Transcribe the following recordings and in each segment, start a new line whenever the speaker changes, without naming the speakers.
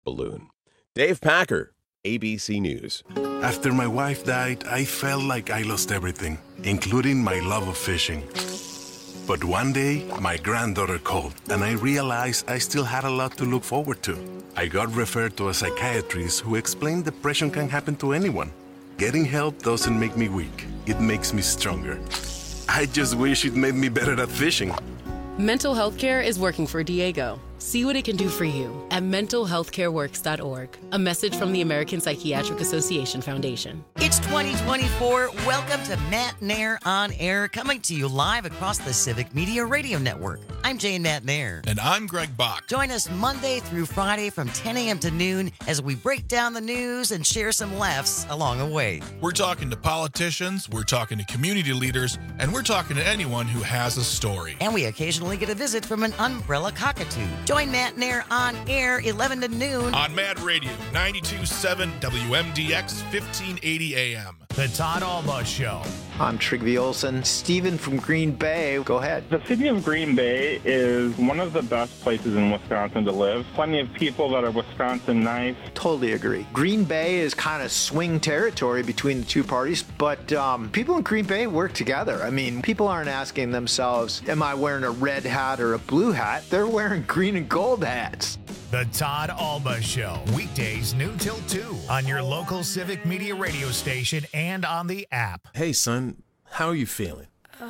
balloon. Dave Packer, ABC News.
After my wife died, I felt like I lost everything, including my love of fishing. But one day, my granddaughter called, and I realized I still had a lot to look forward to. I got referred to a psychiatrist who explained depression can happen to anyone. Getting help doesn't make me weak. It makes me stronger. I just wish it made me better at fishing.
Mental health care is working for Diego. See what it can do for you at mentalhealthcareworks.org. A message from the American Psychiatric Association Foundation.
It's 2024. Welcome to Matt Nair on Air, coming to you live across the Civic Media Radio Network. I'm Jane Matt Nair.
And I'm Greg Bach.
Join us Monday through Friday from 10 a.m. to noon as we break down the news and share some laughs along the way.
We're talking to politicians, we're talking to community leaders, and we're talking to anyone who has a story.
And we occasionally get a visit from an umbrella cockatoo. Join Matt Nair on Air, 11 to noon.
On Mad Radio, 92.7 WMDX, 1580 AM.
The Todd Alba Show.
I'm Trygve Olsen. Steven from Green Bay. Go ahead.
The city of Green Bay is one of the best places in Wisconsin to live. Plenty of people that are Wisconsin nice.
Totally agree. Green Bay is kind of swing territory between the two parties, but people in Green Bay work together. I mean, people aren't asking themselves, am I wearing a red hat or a blue hat? They're wearing green and gold hats.
The Todd Alba Show. Weekdays noon till 2 on your local Civic Media radio station and on the app.
Hey, son. How are you feeling?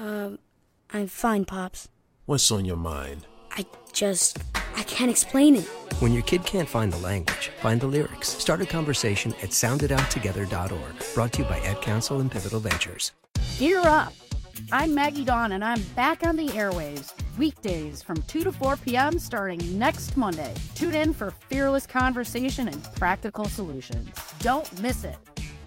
I'm fine, Pops.
What's on your mind?
I can't explain it.
When your kid can't find the language, find the lyrics. Start a conversation at sounditouttogether.org. Brought to you by Ad Council and Pivotal Ventures.
Gear up. I'm Maggie Dawn, and I'm back on the airwaves. Weekdays from 2 to 4 p.m. starting next Monday. Tune in for fearless conversation and practical solutions. Don't miss it.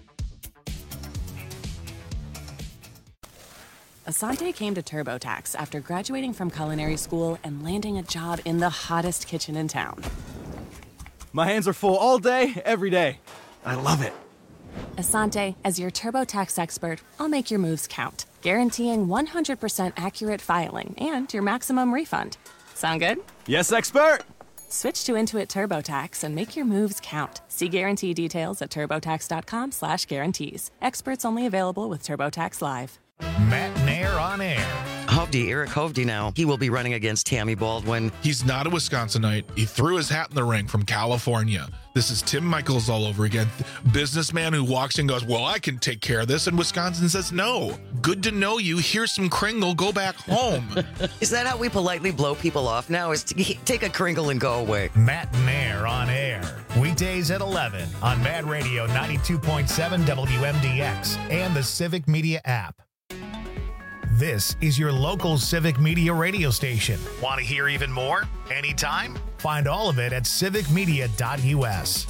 Asante came to TurboTax after graduating from culinary school and landing a job in the hottest kitchen in town.
My hands are full all day, every day. I love it.
Asante, as your TurboTax expert, I'll make your moves count, guaranteeing 100% accurate filing and your maximum refund. Sound good?
Yes, expert!
Switch to Intuit TurboTax and make your moves count. See guarantee details at turbotax.com/guarantees. Experts only available with TurboTax Live.
Matt Nair on Air.
Hovde, Eric Hovde now. He will be running against Tammy Baldwin.
He's not a Wisconsinite. He threw his hat in the ring from California. This is Tim Michaels all over again. Businessman who walks in and goes, well, I can take care of this. And Wisconsin says, no. Good to know you. Here's some Kringle. Go back home.
Is that how we politely blow people off now? Is to take a Kringle and go away?
Matt Nair on Air. Weekdays at 11 on Mad Radio 92.7 WMDX and the Civic Media app. This is your local Civic Media radio station. Want to hear even more? Anytime? Find all of it at civicmedia.us.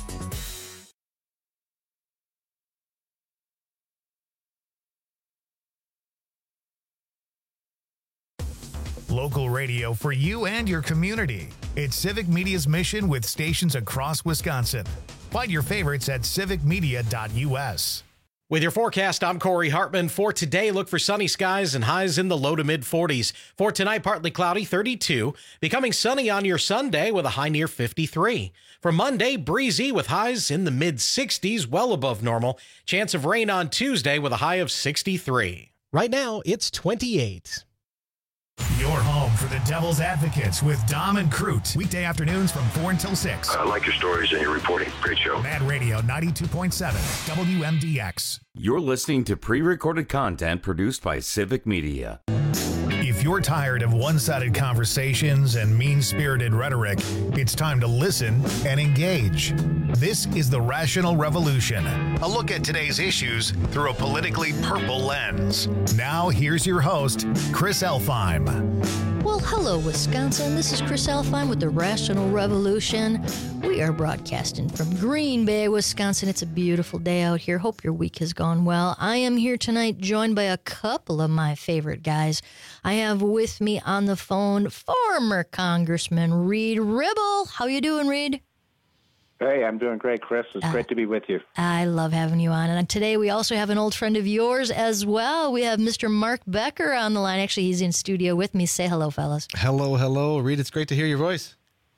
Local radio for you and your community. It's Civic Media's mission with stations across Wisconsin. Find your favorites at civicmedia.us.
With your forecast, I'm Corey Hartman. For today, look for sunny skies and highs in the low to mid 40s. For tonight, partly cloudy, 32. Becoming sunny on your Sunday with a high near 53. For Monday, breezy with highs in the mid 60s, well above normal. Chance of rain on Tuesday with a high of 63. Right now, it's 28.
Your home for the Devil's Advocates with Dom and Crute. Weekday afternoons from 4 until 6.
I like your stories and your reporting. Great show.
Mad Radio 92.7 WMDX.
You're listening to pre-recorded content produced by Civic Media.
If you're tired of one-sided conversations and mean-spirited rhetoric, it's time to listen and engage. This is The Rational Revolution, a look at today's issues through a politically purple lens. Now, here's your host, Chris Elfheim.
Well, hello, Wisconsin. This is Chris Elfheim with The Rational Revolution. We are broadcasting from Green Bay, Wisconsin. It's a beautiful day out here. Hope your week has gone well. I am here tonight joined by a couple of my favorite guys. I have with me on the phone former Congressman Reed Ribble. How you doing, Reed?
Hey, I'm doing great, Chris. It's great to be with you.
I love having you on. And today we also have an old friend of yours as well. We have Mr. Mark Becker on the line. Actually, he's in studio with me. Say hello, fellas.
Hello, hello. Reed, it's great to hear your voice.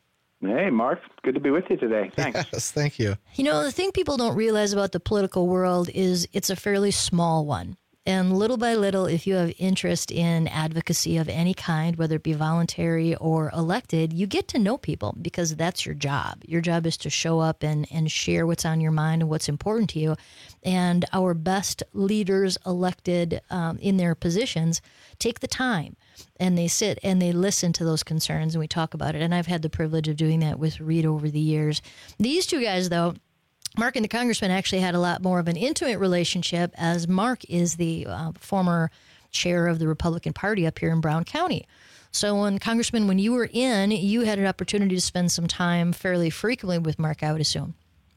Hey, Mark. Good to be with you today. Thanks.
Yes, thank you.
You know, the thing people don't realize about the political world is it's a fairly small one. And little by little, if you have interest in advocacy of any kind, whether it be voluntary or elected, you get to know people because that's your job. Your job is to show up and share what's on your mind and what's important to you. And our best leaders elected in their positions take the time and they sit and they listen to those concerns and we talk about it. And I've had the privilege of doing that with Reed over the years. These two guys, though, Mark and the congressman actually had a lot more of an intimate relationship, as Mark is the former chair of the Republican Party up here in Brown County. So Congressman, when you were in, you had an opportunity to spend some time fairly frequently with Mark, I would assume.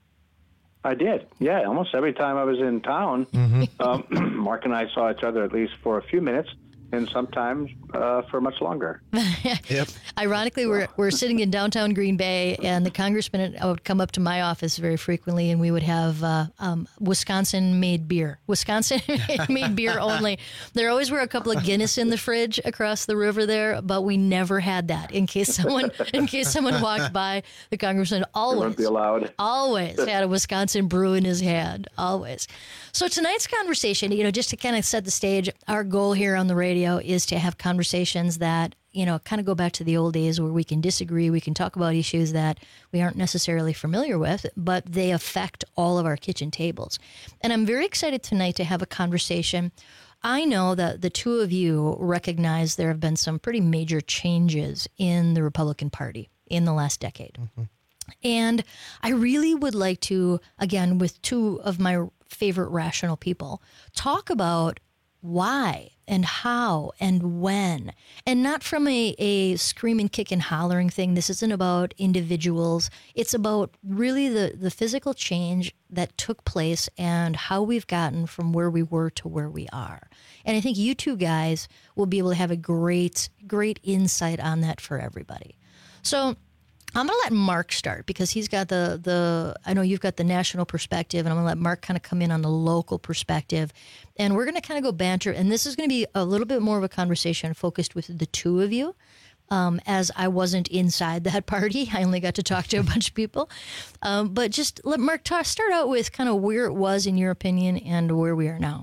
I did. Yeah, almost every time I was in town, Mark and I saw each other at least for a few minutes, and sometimes for much longer.
Yep.
Ironically, we're sitting in downtown Green Bay, and the congressman would come up to my office very frequently, and we would have Wisconsin-made beer. Wisconsin-made beer only. There always were a couple of Guinness in the fridge across the river there, but we never had that in case someone walked by. The congressman always
be allowed.
Always had a Wisconsin brew in his hand. Always. So tonight's conversation, just to kind of set the stage, our goal here on the radio is to have conversations that, kind of go back to the old days where we can disagree. We can talk about issues that we aren't necessarily familiar with, but they affect all of our kitchen tables. And I'm very excited tonight to have a conversation. I know that the two of you recognize there have been some pretty major changes in the Republican Party in the last decade. Mm-hmm. And I really would like to, again, with two of my favorite rational people, talk about why and how and when, and not from a screaming, kick and hollering thing. This isn't about individuals. It's about really the physical change that took place and how we've gotten from where we were to where we are. And I think you two guys will be able to have a great insight on that for everybody. So I'm going to let Mark start because he's got I know you've got the national perspective, and I'm going to let Mark kind of come in on the local perspective. And we're going to kind of go banter. And this is going to be a little bit more of a conversation focused with the two of you, as I wasn't inside that party. I only got to talk to a bunch of people. But just let Mark start out with kind of where it was in your opinion and where we are now.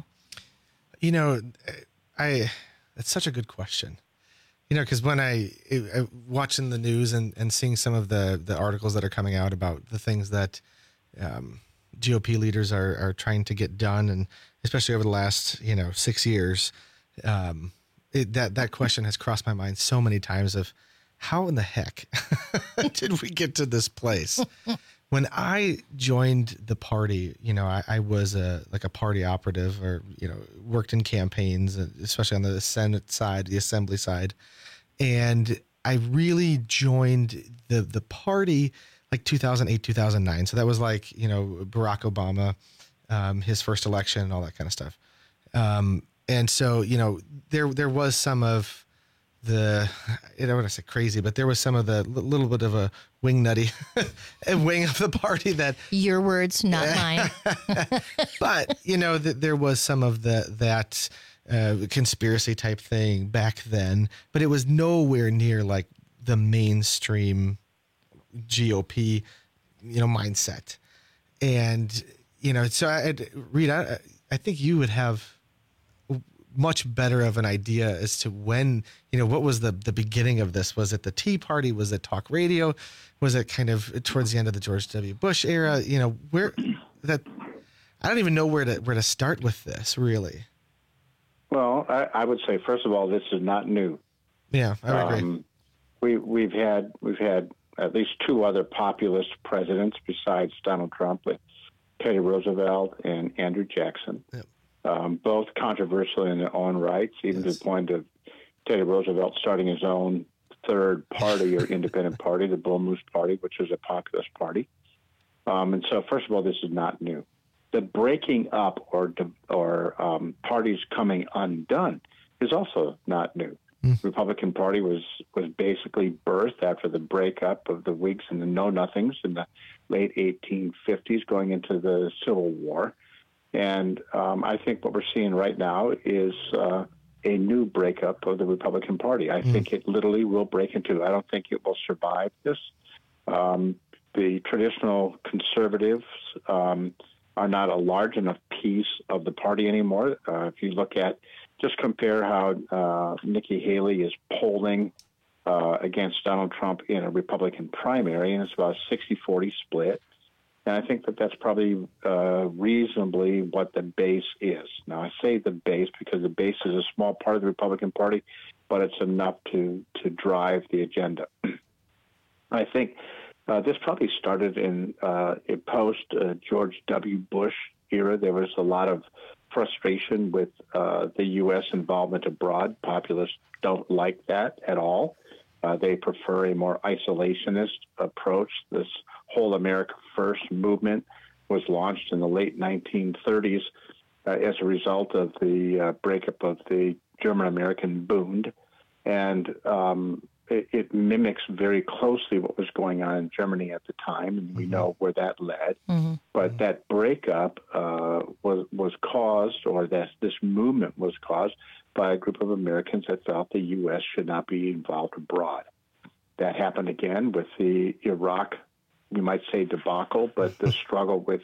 That's such a good question. Because when I watching the news and seeing some of the articles that are coming out about the things that GOP leaders are trying to get done, and especially over the last 6 years, that question has crossed my mind so many times of how in the heck did we get to this place? When I joined the party, I was a party operative, or worked in campaigns, especially on the Senate side, the Assembly side, and I really joined the party like 2008, 2009. So that was like Barack Obama, his first election, and all that kind of stuff. And so there was some of the, I don't want to say crazy, but there was some of the little bit of a wing nutty wing of the party that.
Your words, not mine.
But, there was some of that conspiracy type thing back then, but it was nowhere near like the mainstream GOP, mindset. And, so I think you would have much better of an idea as to when, what was the beginning of this? Was it the Tea Party? Was it talk radio? Was it kind of towards the end of the George W. Bush era? I don't even know where to start with this, really.
Well, I would say, first of all, this is not new.
Yeah, I would agree.
We've had at least two other populist presidents besides Donald Trump, with Teddy Roosevelt and Andrew Jackson. Yep. Both controversial in their own rights, even to the point of Teddy Roosevelt starting his own third party or independent party, the Bull Moose Party, which is a populist party. And so, first of all, this is not new. The breaking up or parties coming undone is also not new. Republican Party was basically birthed after the breakup of the Whigs and the Know-Nothings in the late 1850s, going into the Civil War. And I think what we're seeing right now is a new breakup of the Republican Party. I think it literally will break into. I don't think it will survive this. The traditional conservatives are not a large enough piece of the party anymore. If you look at, just compare how Nikki Haley is polling against Donald Trump in a Republican primary, and it's about a 60-40 split. And I think that that's probably reasonably what the base is. Now, I say the base because the base is a small part of the Republican Party, but it's enough to drive the agenda. I think this probably started in a post-George W. Bush era. There was a lot of frustration with the U.S. involvement abroad. Populists don't like that at all. They prefer a more isolationist approach. This whole America First movement was launched in the late 1930s as a result of the breakup of the German-American Bund. And it mimics very closely what was going on in Germany at the time, and we know where that led. But that breakup was caused, or this movement was caused, by a group of Americans that felt the U.S. should not be involved abroad. That happened again with the Iraq, you might say, debacle, but the struggle with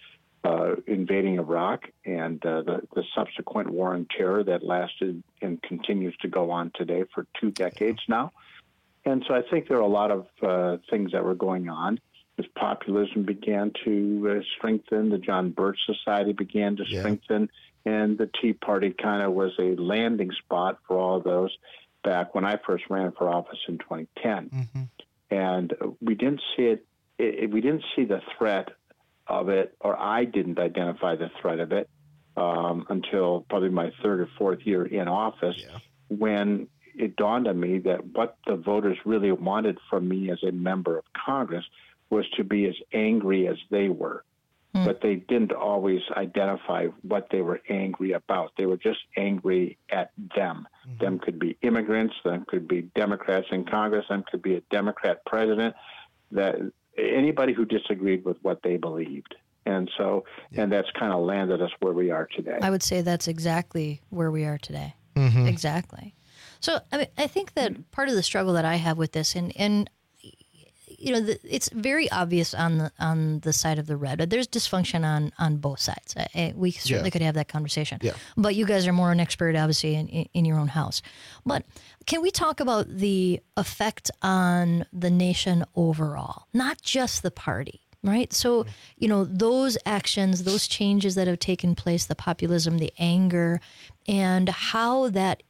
invading Iraq and the subsequent war on terror that lasted and continues to go on today for 2 decades now. And so I think there are a lot of things that were going on. As populism began to strengthen, the John Birch Society began to strengthen, and the Tea Party kind of was a landing spot for all of those back when I first ran for office in 2010. And we didn't see we didn't see the threat of it, or I didn't identify the threat of it until probably my 3rd or 4th year in office, when it dawned on me that what the voters really wanted from me as a member of Congress was to be as angry as they were. But they didn't always identify what they were angry about. They were just angry at them. Them could be immigrants, them could be Democrats in Congress, them could be a Democrat president, that anybody who disagreed with what they believed. And so, and that's kind of landed us where we are today.
I would say that's exactly where we are today. Exactly. So I mean, I think that part of the struggle that I have with this, and you know, it's very obvious on the side of the red. There's dysfunction on both sides. We certainly could have that conversation. But you guys are more an expert, obviously, in your own house. But can we talk about the effect on the nation overall, not just the party? Right. So, you know, those actions, those changes that have taken place, the populism, the anger, and how that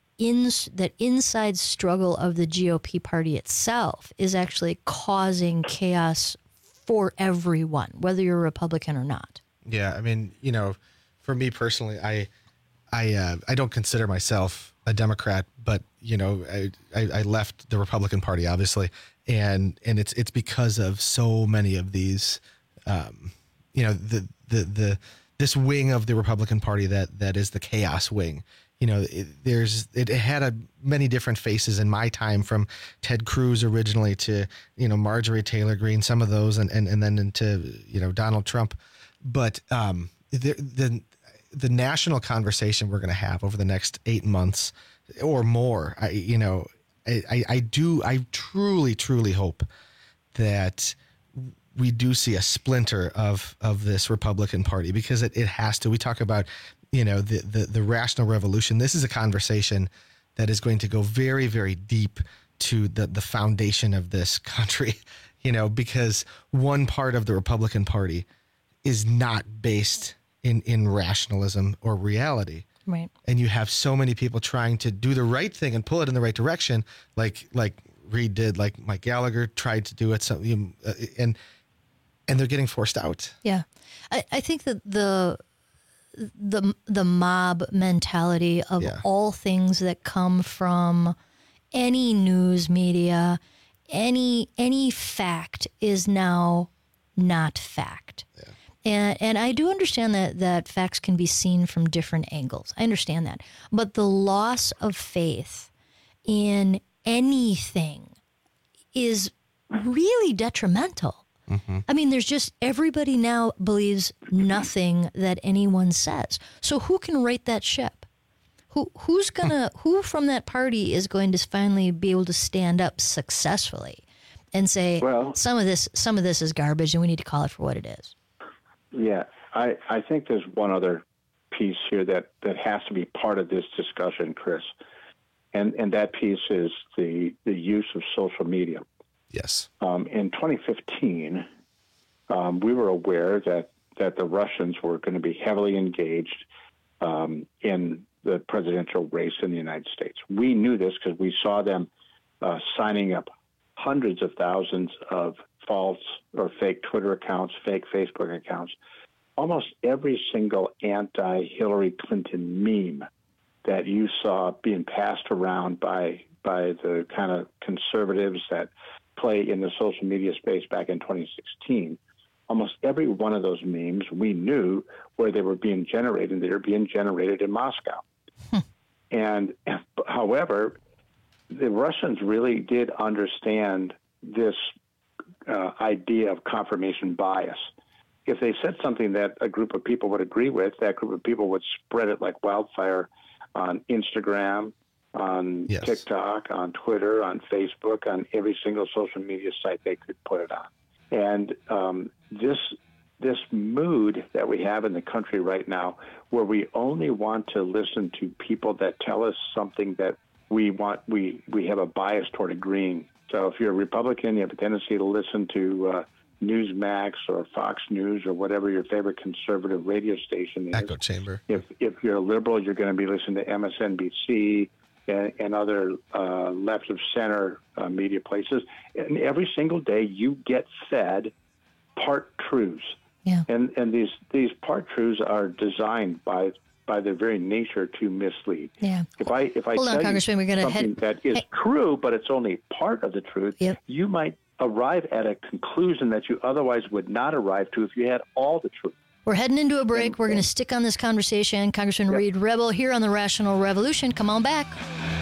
inside struggle of the GOP party itself is actually causing chaos for everyone, whether you're a Republican or not.
Yeah, I mean, you know, for me personally, I don't consider myself a Democrat, but you know, I left the Republican Party obviously, and it's because of so many of these, you know, this wing of the Republican Party that is the chaos wing. You know, it had many different faces in my time, from Ted Cruz originally to, you know, Marjorie Taylor Greene, some of those, and then into, you know, Donald Trump. But the national conversation we're going to have over the next 8 months or more, I truly hope that we do see a splinter of this Republican Party, because it has to. We talk about, you know, the rational revolution. This is a conversation that is going to go very, very deep to the foundation of this country, you know, because one part of the Republican Party is not based in rationalism or reality.
Right.
And you have so many people trying to do the right thing and pull it in the right direction, like Reed did, like Mike Gallagher tried to do it. So, and they're getting forced out.
Yeah. I think that the mob mentality of all things that come from any news media, any fact is now not fact. And I do understand that facts can be seen from different angles. I understand that. But the loss of faith in anything is really detrimental. I mean, there's just, everybody now believes nothing that anyone says. So who can right that ship? Who from that party is going to finally be able to stand up successfully and say,
well,
some of this is garbage, and we need to call it for what it is.
Yeah, I think there's one other piece here that has to be part of this discussion, Chris, and that piece is the use of social media.
Yes.
In 2015, we were aware that the Russians were going to be heavily engaged in the presidential race in the United States. We knew this because we saw them signing up hundreds of thousands of false or fake Twitter accounts, fake Facebook accounts. Almost every single anti-Hillary Clinton meme that you saw being passed around by the kind of conservatives that play in the social media space back in 2016, almost every one of those memes we knew where they were being generated. They were being generated in Moscow. And however, the Russians really did understand this idea of confirmation bias. If they said something that a group of people would agree with, that group of people would spread it like wildfire on Instagram, on TikTok, on Twitter, on Facebook, on every single social media site they could put it on. And this mood that we have in the country right now, where we only want to listen to people that tell us something that we want, we have a bias toward agreeing. So if you're a Republican, you have a tendency to listen to Newsmax or Fox News or whatever your favorite conservative radio station is.
Echo chamber.
If you're a liberal, you're going to be listening to MSNBC and other left of center media places. And every single day you get fed part truths.
Yeah.
And these part truths are designed by their very nature to mislead.
Yeah.
If I
Hold on,
tell
Congressman,
you
we're gonna
something that is true, but it's only part of the truth, you might arrive at a conclusion that you otherwise would not arrive to if you had all the truth.
We're heading into a break. We're going to stick on this conversation. Congressman Reed Rebel here on the Rational Revolution. Come on back.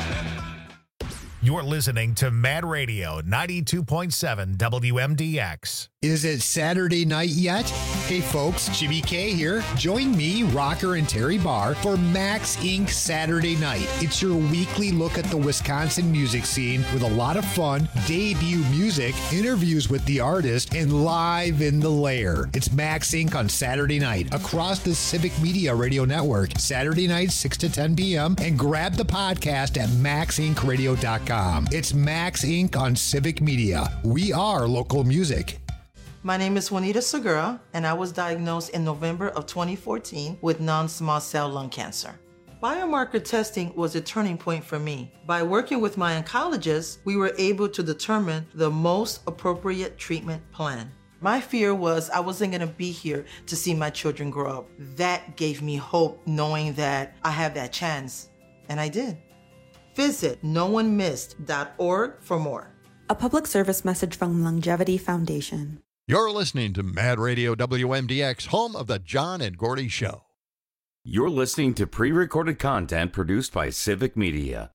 You're listening to Mad Radio 92.7 WMDX.
Is it Saturday night yet? Hey folks, Jimmy K here. Join me, Rocker and Terry Barr, for Max Inc. Saturday Night. It's your weekly look at the Wisconsin music scene with a lot of fun, debut music, interviews with the artist, and live in the lair. It's Max Inc. on Saturday night across the Civic Media Radio Network, Saturday night 6 to 10 p.m. and grab the podcast at maxincradio.com. It's Max Inc. on Civic Media. We are local music.
My name is Juanita Segura, and I was diagnosed in November of 2014 with non-small cell lung cancer. Biomarker testing was a turning point for me. By working with my oncologist, we were able to determine the most appropriate treatment plan. My fear was I wasn't going to be here to see my children grow up. That gave me hope, knowing that I have that chance, and I did. Visit noonemissed.org for more.
A public service message from Longevity Foundation.
You're listening to Mad Radio WMDX, home of the John and Gordy Show.
You're listening to pre-recorded content produced by Civic Media.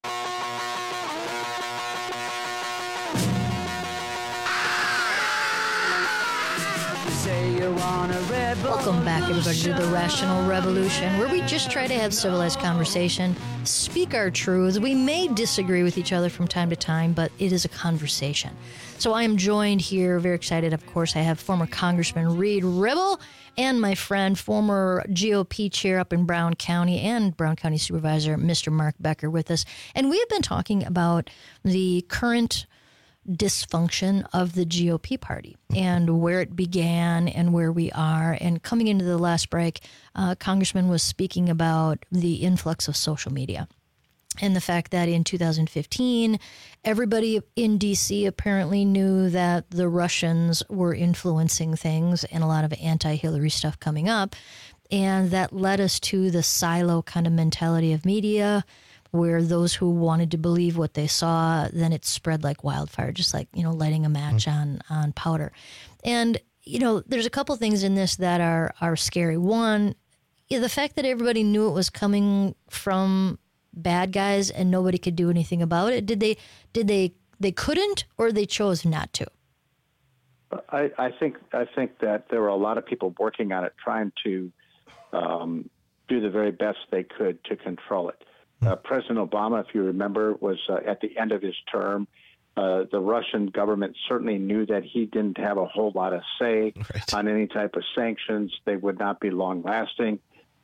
Welcome back, everybody, to the Rational Revolution, where we just try to have civilized conversation, speak our truths. We may disagree with each other from time to time, but it is a conversation. So I am joined here, very excited, of course, I have former Congressman Reed Rebel and my friend, former GOP chair up in Brown County and Brown County Supervisor, Mr. Mark Becker, with us. And we have been talking about the current dysfunction of the GOP party and where it began and where we are. And coming into the last break, Congressman was speaking about the influx of social media and the fact that in 2015, everybody in D.C. apparently knew that the Russians were influencing things and a lot of anti-Hillary stuff coming up. And that led us to the silo kind of mentality of media, where those who wanted to believe what they saw, then it spread like wildfire, just like, lighting a match on powder. And, there's a couple things in this that are scary. One, the fact that everybody knew it was coming from bad guys and nobody could do anything about it. Did they couldn't, or they chose not to?
I think that there were a lot of people working on it, trying to do the very best they could to control it. President Obama, if you remember, was at the end of his term, The Russian government certainly knew that he didn't have a whole lot of say on any type of sanctions. They would not be long-lasting.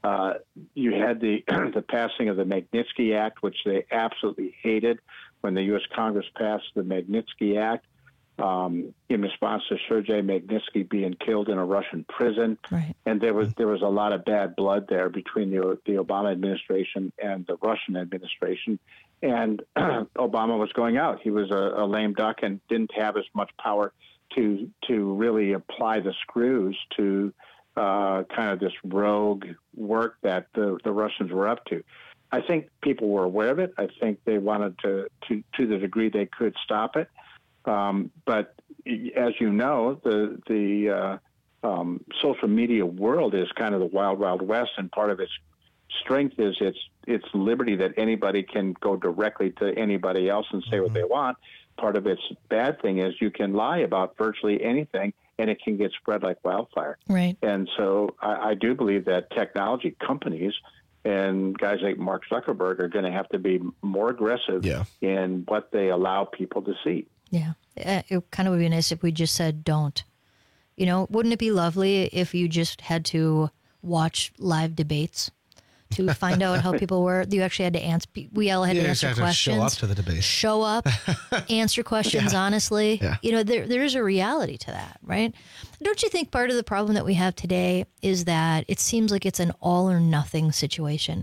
You had the the passing of the Magnitsky Act, which they absolutely hated when the U.S. Congress passed the Magnitsky Act in response to Sergei Magnitsky being killed in a Russian prison.
Right.
And there was a lot of bad blood there between the Obama administration and the Russian administration. And Obama was going out. He was a lame duck and didn't have as much power to really apply the screws to kind of this rogue work that the Russians were up to. I think people were aware of it. I think they wanted to the degree they could stop it. But as you know, the social media world is kind of the wild, wild west, and part of its strength is its liberty that anybody can go directly to anybody else and say what they want. Part of its bad thing is you can lie about virtually anything, and it can get spread like wildfire.
Right.
And so I do believe that technology companies and guys like Mark Zuckerberg are going to have to be more aggressive in what they allow people to see.
Yeah. It kind of would be nice if we just said don't. You know, wouldn't it be lovely if you just had to watch live debates to find out how people were? You actually had to answer. We all had to answer questions.
Show up to the debate.
Show up, answer questions honestly.
Yeah.
You know, there is a reality to that, right? Don't you think part of the problem that we have today is that it seems like it's an all or nothing situation?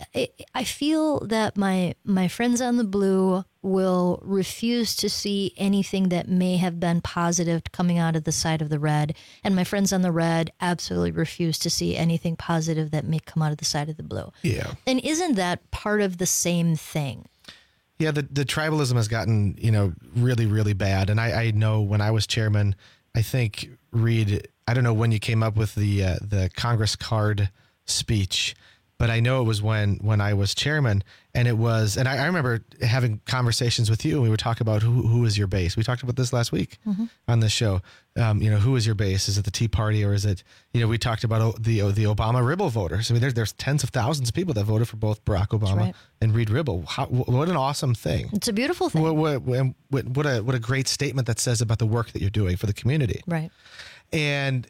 I feel that my friends on the blue will refuse to see anything that may have been positive coming out of the side of the red, and my friends on the red absolutely refuse to see anything positive that may come out of the side of the blue.
Yeah.
And isn't that part of the same thing?
Yeah, the tribalism has gotten, really, really bad. And I know when I was chairman, I think, Reed, I don't know when you came up with the Congress card speech, but I know it was when I was chairman, and it was, and I remember having conversations with you, and we would talk about who is your base. We talked about this last week on this show. Who is your base? Is it the Tea Party, or is it, we talked about the Obama Ribble voters. I mean, there's tens of thousands of people that voted for both Barack Obama and Reed Ribble. What an awesome thing.
It's a beautiful thing.
What a great statement that says about the work that you're doing for the community.
Right.
And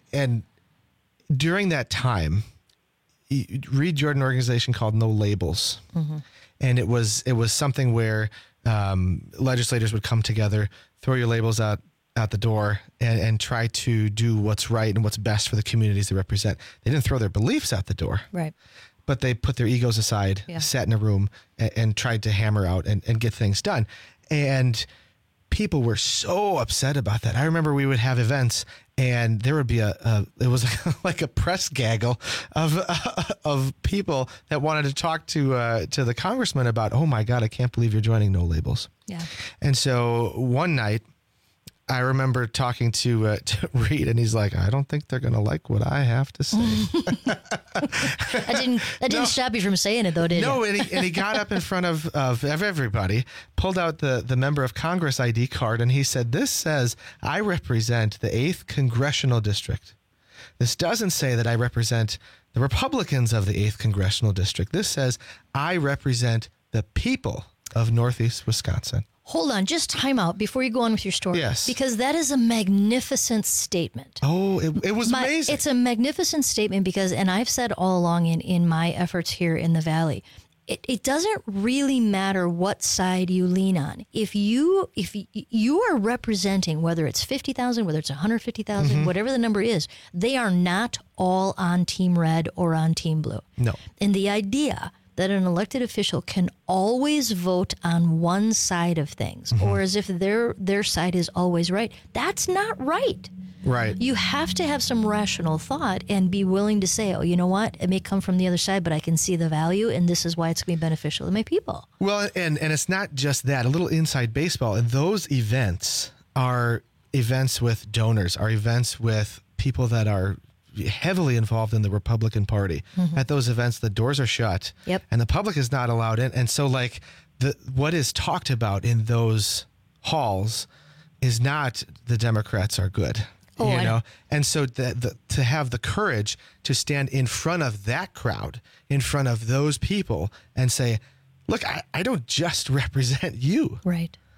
during that time, Reed joined an organization called No Labels. And it was something where legislators would come together, throw your labels out the door, and try to do what's right and what's best for the communities they represent. They didn't throw their beliefs out the door.
Right.
But they put their egos aside, sat in a room, and tried to hammer out and get things done. And people were so upset about that. I remember we would have events, and there would be it was like a press gaggle of people that wanted to talk to the congressman about, oh my God, I can't believe you're joining No Labels.
Yeah. And
so one night, I remember talking to Reed, and he's like, I don't think they're going to like what I have to say.
That didn't stop you from saying it, though, did it?
No, and he got up in front of everybody, pulled out the member of Congress ID card, and he said, this says I represent the 8th Congressional District. This doesn't say that I represent the Republicans of the 8th Congressional District. This says I represent the people of Northeast Wisconsin.
Hold on, just time out before you go on with your story.
Yes.
Because that is a magnificent statement.
Oh, it was amazing.
It's a magnificent statement because, and I've said all along in my efforts here in the Valley, it doesn't really matter what side you lean on. If you are representing, whether it's 50,000, whether it's 150,000, whatever the number is, they are not all on Team Red or on Team Blue.
No.
And the idea that an elected official can always vote on one side of things, or as if their side is always right. That's not right.
Right.
You have to have some rational thought and be willing to say, oh, you know what? It may come from the other side, but I can see the value, and this is why it's going to be beneficial to my people.
Well, and it's not just that. A little inside baseball. And those events are events with donors, are events with people that are heavily involved in the Republican Party. At those events, the doors are shut, and the public is not allowed in. And so, what is talked about in those halls is not the Democrats are good, And so to have the courage to stand in front of that crowd, in front of those people, and say, "Look, I don't just represent you."
Right.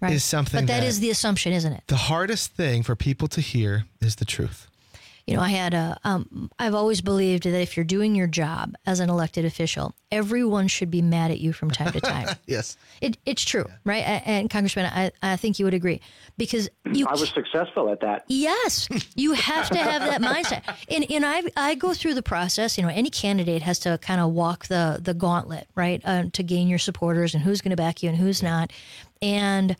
is something
But that is the assumption, isn't it?
The hardest thing for people to hear is the truth.
You know, I've always believed that if you're doing your job as an elected official, everyone should be mad at you from time to time.
Yes.
It's true, right? And Congressman, I think you would agree. Because
I was successful at that.
Yes. You have to have that mindset. And I go through the process. You know, any candidate has to kind of walk the gauntlet, right, to gain your supporters and who's going to back you and who's not. And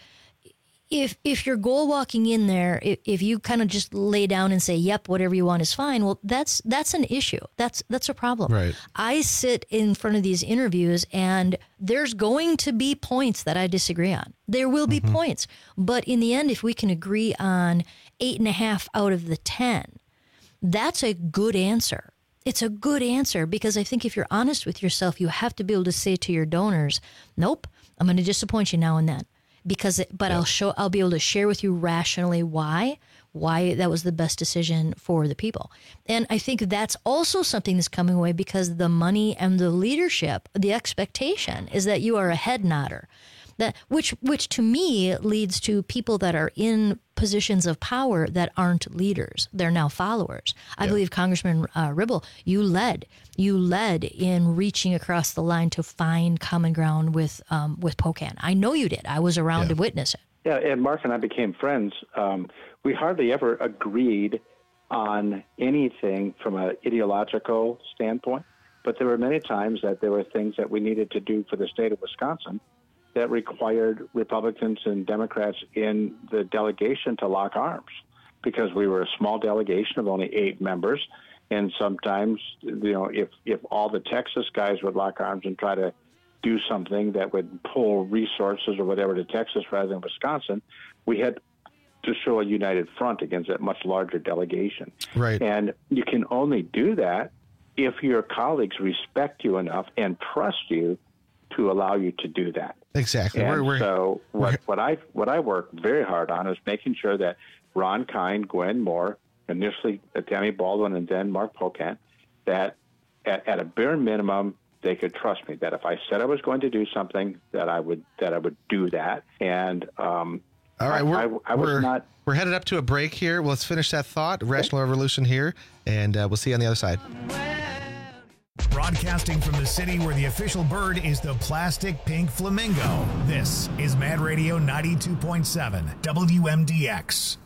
if your goal walking in there, if you kind of just lay down and say, yep, whatever you want is fine, well, that's an issue. That's a problem.
Right.
I sit in front of these interviews and there's going to be points that I disagree on. There will be points. But in the end, if we can agree on 8.5 out of the 10, that's a good answer. It's a good answer because I think if you're honest with yourself, you have to be able to say to your donors, nope, I'm going to disappoint you now and then. I'll be able to share with you rationally why that was the best decision for the people. And I think that's also something that's coming away because the money and the leadership, the expectation is that you are a head nodder. Which to me leads to people that are in positions of power that aren't leaders. They're now followers. I believe Congressman Ribble, you led in reaching across the line to find common ground with Pocan. I know you did. I was around to witness it.
Yeah, and Mark and I became friends. We hardly ever agreed on anything from an ideological standpoint, but there were many times that there were things that we needed to do for the state of Wisconsin that required Republicans and Democrats in the delegation to lock arms because we were a small delegation of only 8 members. And sometimes, you know, if all the Texas guys would lock arms and try to do something that would pull resources or whatever to Texas rather than Wisconsin, we had to show a united front against that much larger delegation.
Right.
And you can only do that if your colleagues respect you enough and trust you to allow you to do that.
Exactly.
And so what I worked very hard on is making sure that Ron Kind, Gwen Moore, initially Tammy Baldwin, and then Mark Pocan, that at a bare minimum they could trust me. That if I said I was going to do something, that I would do that. And
all right, we're headed up to a break here. Well, let's finish that thought. Rational Revolution here, and we'll see you on the other side.
Broadcasting from the city where the official bird is the plastic pink flamingo, this is Mad Radio 92.7 WMDX.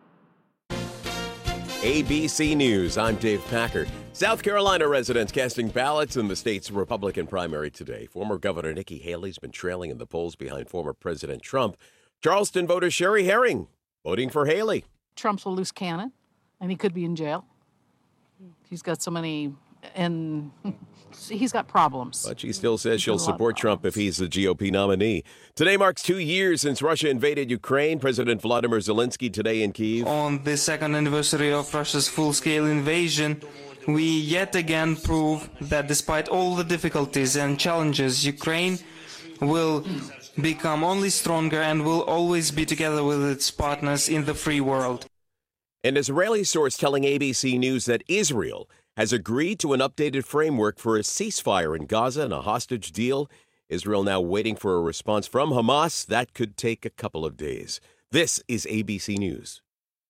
ABC News, I'm Dave Packard. South Carolina residents casting ballots in the state's Republican primary today. Former Governor Nikki Haley's been trailing in the polls behind former President Trump. Charleston voter Sherry Herring voting for Haley.
Trump's a loose cannon, and he could be in jail. He's got so many... and he's got problems.
But she still says she'll support Trump if he's the GOP nominee. Today marks 2 years since Russia invaded Ukraine. President Vladimir Zelensky today in Kyiv.
On the second anniversary of Russia's full-scale invasion, we yet again prove that despite all the difficulties and challenges, Ukraine will become only stronger and will always be together with its partners in the free world.
An Israeli source telling ABC News that Israel has agreed to an updated framework for a ceasefire in Gaza and a hostage deal. Israel now waiting for a response from Hamas. That could take a couple of days. This is ABC News.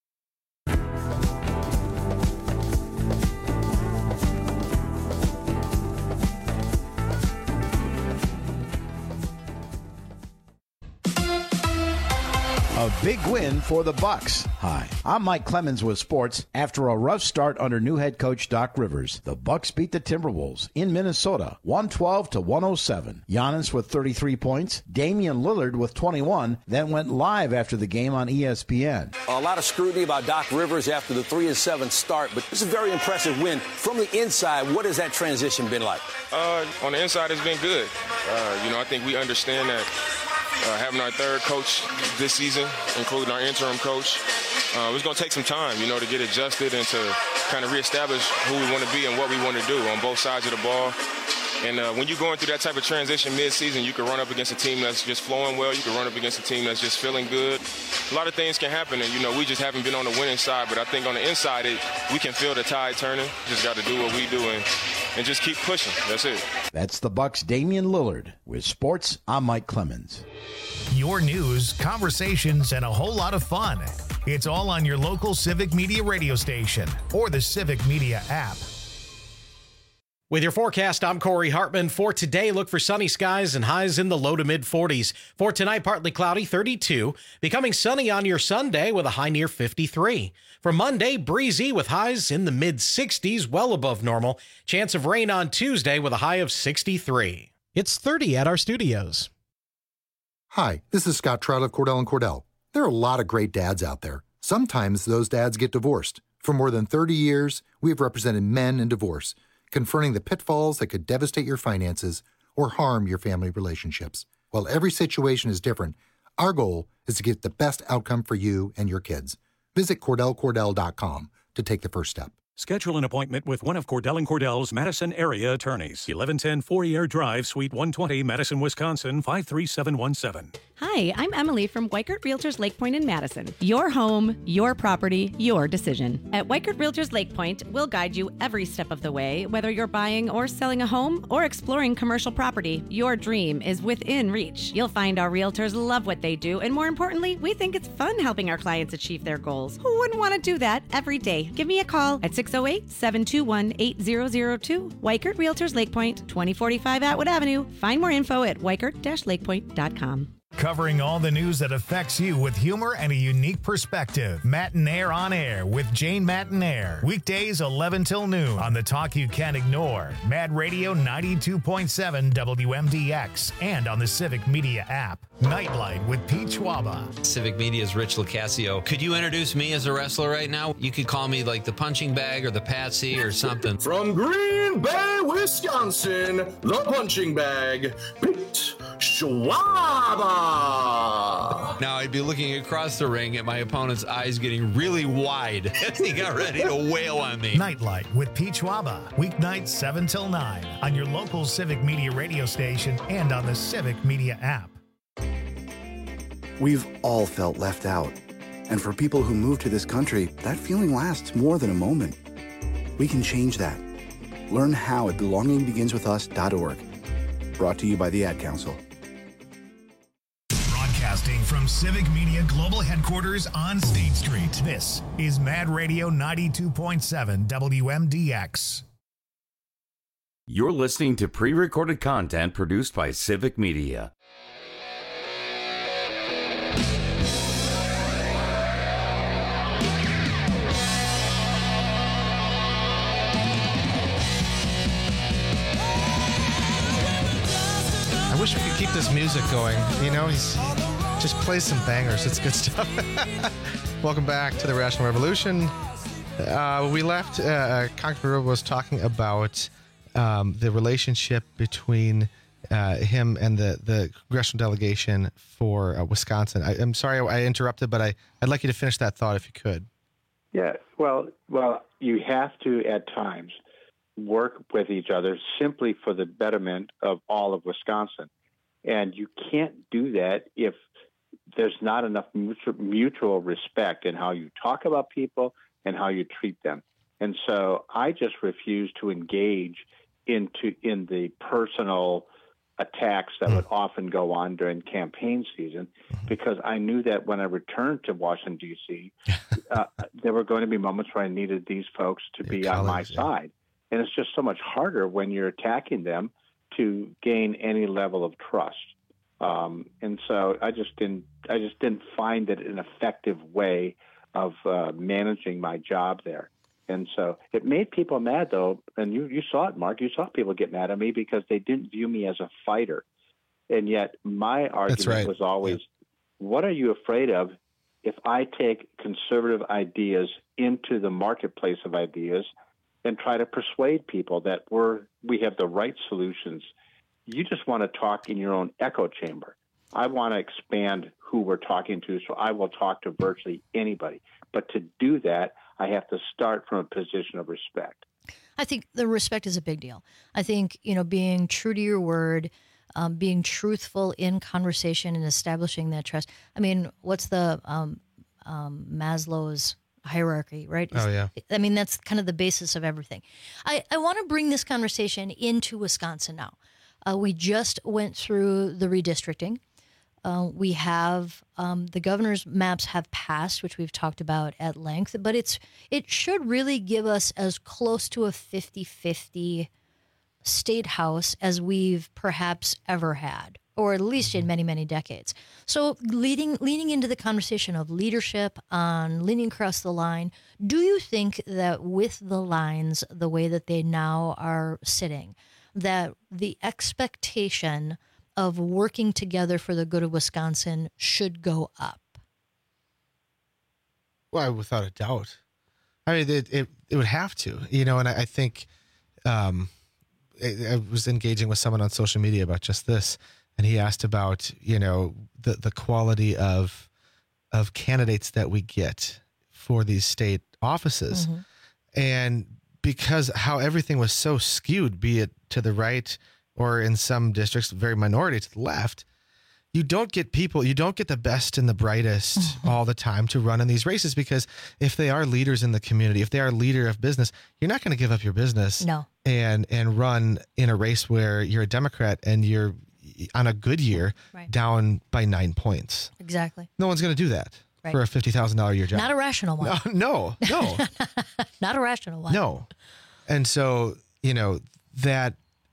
A big win for the Bucks. Hi, I'm Mike Clemens with sports. After a rough start under new head coach Doc Rivers, the Bucks beat the Timberwolves in Minnesota, 112-107. Giannis with 33 points, Damian Lillard with 21, then went live after the game on ESPN.
A lot of scrutiny about Doc Rivers after the 3-7 start, but this is a very impressive win. From the inside, what has that transition been like?
On the inside, it's been good. I think we understand that having our third coach this season, including our interim coach, it's going to take some time, to get adjusted and to kind of reestablish who we want to be and what we want to do on both sides of the ball. And when you're going through that type of transition mid-season, you can run up against a team that's just flowing well. You can run up against a team that's just feeling good. A lot of things can happen, and, we just haven't been on the winning side. But I think on the inside, we can feel the tide turning. Just got to do what we do and just keep pushing. That's it.
That's the Bucks' Damian Lillard. With sports, I'm Mike Clemens.
Your news, conversations, and a whole lot of fun. It's all on your local Civic Media radio station or the Civic Media app.
With your forecast, I'm Corey Hartman. For today, look for sunny skies and highs in the low to mid 40s. For tonight, partly cloudy, 32. Becoming sunny on your Sunday with a high near 53. For Monday, breezy with highs in the mid 60s, well above normal. Chance of rain on Tuesday with a high of 63.
It's 30 at our studios.
Hi, this is Scott Trout of Cordell & Cordell. There are a lot of great dads out there. Sometimes those dads get divorced. For more than 30 years, we have represented men in divorce, confronting the pitfalls that could devastate your finances or harm your family relationships. While every situation is different, our goal is to get the best outcome for you and your kids. Visit CordellCordell.com to take the first step.
Schedule an appointment with one of Cordell & Cordell's Madison area attorneys. 1110 Fourier Drive, Suite 120, Madison, Wisconsin, 53717.
Hi, I'm Emily from Weichert Realtors Lake Point in Madison. Your home, your property, your decision. At Weichert Realtors Lake Point, we'll guide you every step of the way, whether you're buying or selling a home or exploring commercial property. Your dream is within reach. You'll find our realtors love what they do, and more importantly, we think it's fun helping our clients achieve their goals. Who wouldn't want to do that every day? Give me a call at 608-721-8002. Weichert Realtors Lake Point, 2045 Atwood Avenue. Find more info at weichert-lakepoint.com.
Covering all the news that affects you with humor and a unique perspective. Matt and Air on Air with Jane Matt and Air. Weekdays 11 till noon on the talk you can't ignore. Mad Radio 92.7 WMDX and on the Civic Media app. Nightlight with Pete Schwaba.
Civic Media's Rich Locascio. Could you introduce me as a wrestler right now? You could call me like the punching bag or the Patsy or something.
From Green Bay, Wisconsin, the punching bag, Pete Schwaba.
Now I'd be looking across the ring at my opponent's eyes getting really wide as he got ready to wail on me.
Nightlight with Pete Schwaba. Weeknights 7 till 9 on your local Civic Media radio station and on the Civic Media app.
We've all felt left out. And for people who move to this country, that feeling lasts more than a moment. We can change that. Learn how at belongingbeginswithus.org. Brought to you by the Ad Council.
Broadcasting from Civic Media Global Headquarters on State Street. This is Mad Radio 92.7 WMDX.
You're listening to pre-recorded content produced by Civic Media.
I wish we could keep this music going. You know, he's just plays some bangers. It's good stuff. Welcome back to the Rational Revolution. We left, Congressman was talking about the relationship between him and the congressional delegation for Wisconsin. I'm sorry I interrupted, but I'd like you to finish that thought if you could.
Yeah, well, you have to at times work with each other simply for the betterment of all of Wisconsin. And you can't do that if there's not enough mutual respect in how you talk about people and how you treat them. And so I just refuse to engage in the personal attacks that would often go on during campaign season, because I knew that when I returned to Washington, D.C., there were going to be moments where I needed these folks to be on my side. And it's just so much harder when you're attacking them to gain any level of trust. And so I just didn't find it an effective way of managing my job there. And so it made people mad, though. And you saw it, Mark. You saw people get mad at me because they didn't view me as a fighter. And yet my argument was always, what are you afraid of if I take conservative ideas into the marketplace of ideas and try to persuade people that we have the right solutions? You just want to talk in your own echo chamber. I want to expand who we're talking to, so I will talk to virtually anybody. But to do that, I have to start from a position of respect.
I think the respect is a big deal. I think, being true to your word, being truthful in conversation and establishing that trust. I mean, what's the Maslow's hierarchy, right? I mean, that's kind of the basis of everything. I want to bring this conversation into Wisconsin now. We just went through the redistricting. We have the governor's maps have passed, which we've talked about at length, but it should really give us as close to a 50-50 state house as we've perhaps ever had, or at least in many, many decades. So leaning into the conversation of leadership on leaning across the line, do you think that with the lines the way that they now are sitting, that the expectation of working together for the good of Wisconsin should go up?
Well, without a doubt. I mean, it would have to, and I think I was engaging with someone on social media about just this, and he asked about, the quality of candidates that we get for these state offices. Mm-hmm. And because how everything was so skewed, be it to the right or in some districts, very minority to the left, you don't get the best and the brightest mm-hmm. all the time to run in these races, because if they are leaders in the community, if they are a leader of business, you're not going to give up your business and run in a race where you're a Democrat and you're on a good year down by 9 points.
Exactly.
No one's going to do that for a $50,000 a year job.
Not a rational one.
No.
Not a rational one.
No. And so, that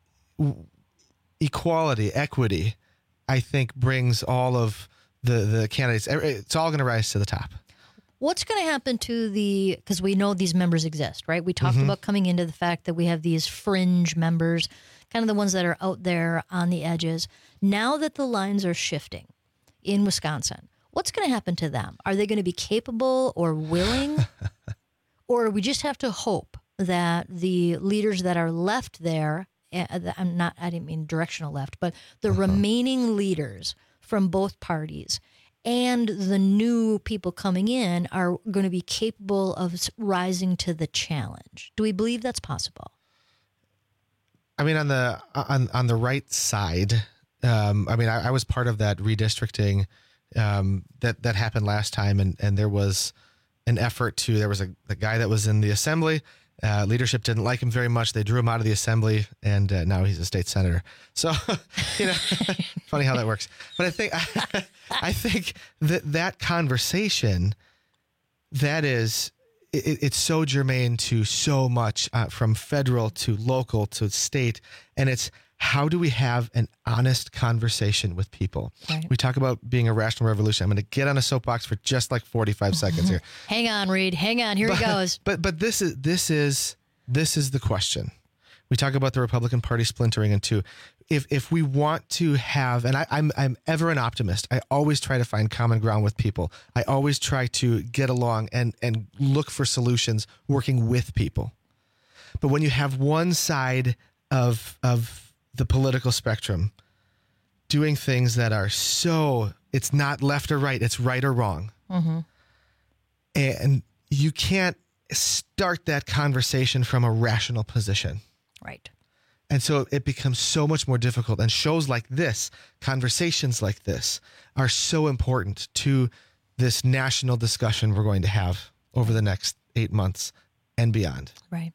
equality, equity, I think brings all of the candidates, it's all going to rise to the top.
What's going to happen to because we know these members exist, right? We talked
Mm-hmm.
about coming into the fact that we have these fringe members, kind of the ones that are out there on the edges. Now that the lines are shifting in Wisconsin, what's going to happen to them? Are they going to be capable or willing? Or we just have to hope that the leaders that are left there, I didn't mean directional left, but the remaining leaders from both parties and the new people coming in are going to be capable of rising to the challenge. Do we believe that's possible?
I mean, on the right side, I was part of that redistricting that happened last time, and there was an effort there was a guy that was in the assembly. Leadership didn't like him very much. They drew him out of the assembly, and now he's a state senator. So, funny how that works. But I think that conversation, that is, it's so germane to so much from federal to local to state, and it's how do we have an honest conversation with people? Right. We talk about being a rational revolution. I'm going to get on a soapbox for just like 45 seconds here.
Hang on, Reed. Hang on. Here he goes.
But this is the question. We talk about the Republican Party splintering in two. If we want to have, and I'm ever an optimist. I always try to find common ground with people. I always try to get along and look for solutions working with people. But when you have one side of the political spectrum doing things that are it's not left or right, it's right or wrong. Mm-hmm. And you can't start that conversation from a rational position.
Right.
And so it becomes so much more difficult. And shows like this, conversations like this, are so important to this national discussion we're going to have over the next 8 months and beyond.
Right.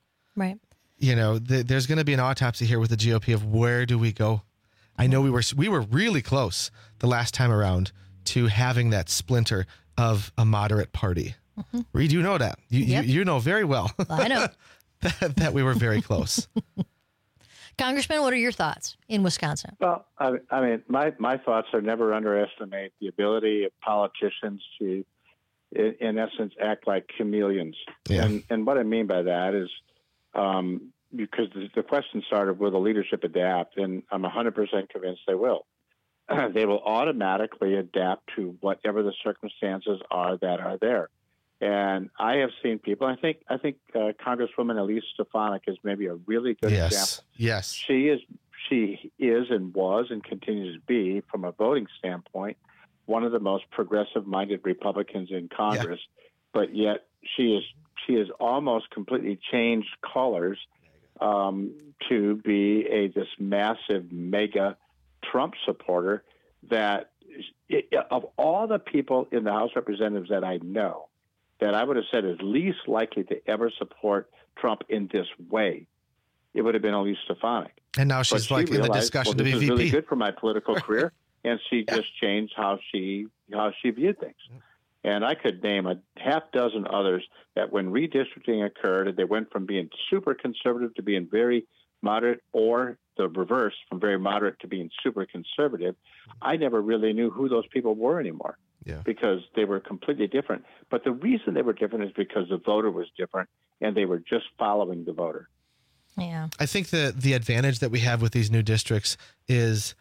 There's going to be an autopsy here with the GOP of where do we go? I know we were really close the last time around to having that splinter of a moderate party. Mm-hmm. Reed, you know that. You know very well.
I know.
that we were very close.
Congressman, what are your thoughts in Wisconsin?
Well, I mean, my thoughts are never underestimate the ability of politicians to, in essence, act like chameleons. Yeah. And what I mean by that is, because the question started, will the leadership adapt? And I'm 100% convinced they will. They will automatically adapt to whatever the circumstances are that are there. And I have seen people. I think Congresswoman Elise Stefanik is maybe a really good example.
Yes,
she is and was and continues to be, from a voting standpoint, one of the most progressive-minded Republicans in Congress. Yeah. But yet she has almost completely changed colors to be this massive mega Trump supporter. That of all the people in the House of Representatives that I know, that I would have said is least likely to ever support Trump in this way, it would have been Elise Stefanik.
And now she's in the discussion to be VP.
This is really good for my political career.
and she just changed how she viewed things. And I could name a half dozen others that when redistricting occurred, they went from being super conservative to being very moderate, or the reverse, from very moderate to being super conservative. I never really knew who those people were anymore because they were completely different. But the reason they were different is because the voter was different, and they were just following the voter.
Yeah.
I think the advantage that we have with these new districts is